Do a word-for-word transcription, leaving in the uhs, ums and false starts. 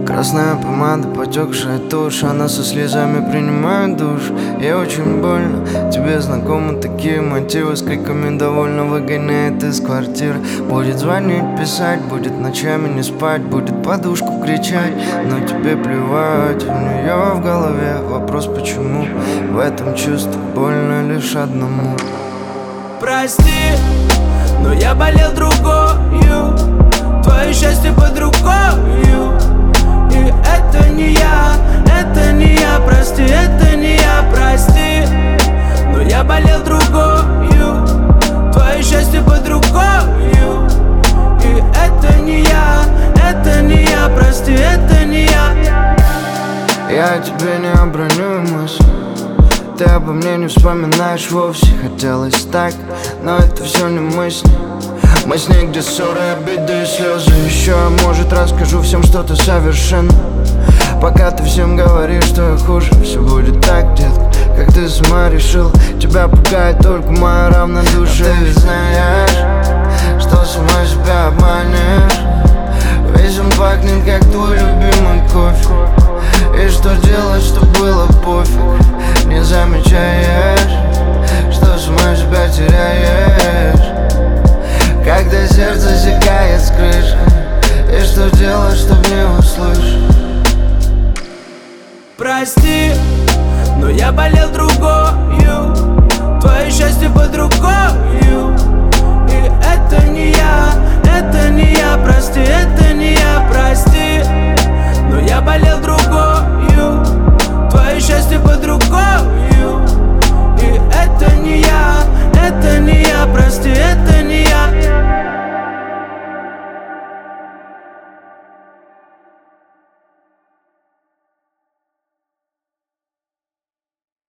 Красная помада, потекшая тушь, она со слезами принимает душ. Ей очень больно, тебе знакомы такие мотивы. С криками довольно выгоняет из квартиры. Будет звонить, писать, будет ночами не спать, будет подушку кричать, но тебе плевать. У нее в голове вопрос почему. В этом чувстве больно лишь одному. Прости, но я болел другою. Твое счастье под рукою. И это не я, это не я, прости, это не я, прости. Но я болел другою. Твое счастье под рукою. И это не я, это не я, прости, это не я. Я тебе не оброню мысль, ты обо мне не вспоминаешь вовсе. Хотелось так, но это все не мысли. Мы с ней где ссоры, обиды и слезы. Еще, может, расскажу всем, что ты совершенно. Пока ты всем говоришь, что я хуже, все будет так, детка, как ты сама решил. Тебя пугает только моя равнодушие. Ты ведь знаешь, что сама себя обманешь. Весь он пахнет, как твой любимый кофе. И что делать, что было пофиг. Не замечаешь, что сама себя теряешь, когда сердце секает с крыши. И что делать, чтоб не услышать? Прости, но я болел другою. Твое счастье под рукою. И это не я, это не я, прости, это не я, прости.